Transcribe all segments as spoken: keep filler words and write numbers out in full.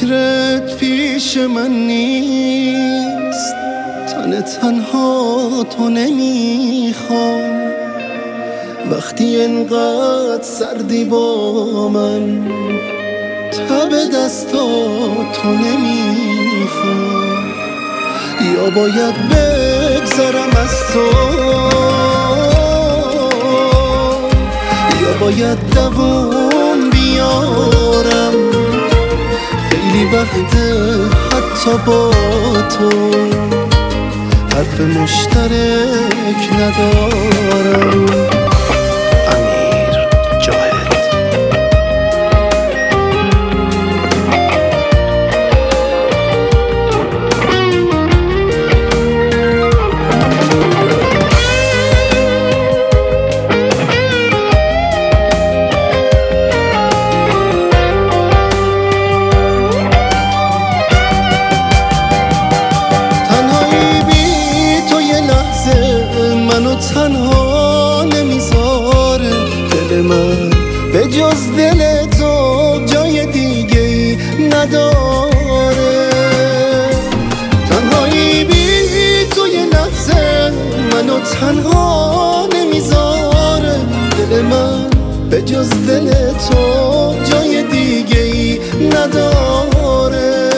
فکرت پیش من نیست، تن تنها تو نمیخوام. وقتی انقدر سردی با من، تب دستاتو نمیخوام. یا باید بگذرم از تو، یا باید دووم بیارم. خیلی وقته حتی با تو حرف مشترک ندارم. منو تنها نمیذاره دل من، به جز دل تو جای دیگه ای نداره. تنهایی بی تو یه لحظه منو تنها نمیذاره دل من، به جز دل تو جای دیگه ای نداره.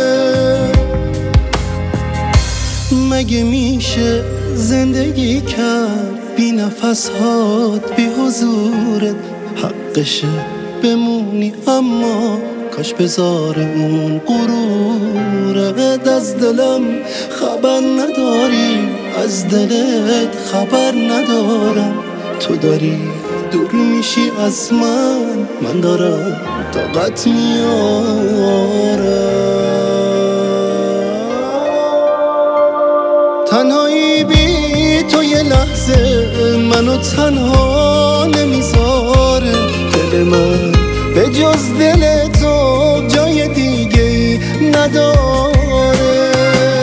مگه میشه زندگی کرد بی نفس هات بی حضورت؟ حقشه بمونی اما کاش بذار اون غرورت. از دلم خبر نداری، از دلت خبر ندارم. تو داری دور میشی از من، من دارم طاقت میارم. تنهایی بی تو یه لحظه منو تنها نمیذاره دل من، به جز دل تو جای دیگه ای نداره.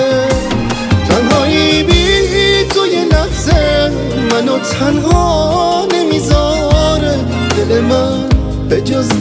تنهایی بی تو یه لحظه منو تنها نمیذاره دل من، به جز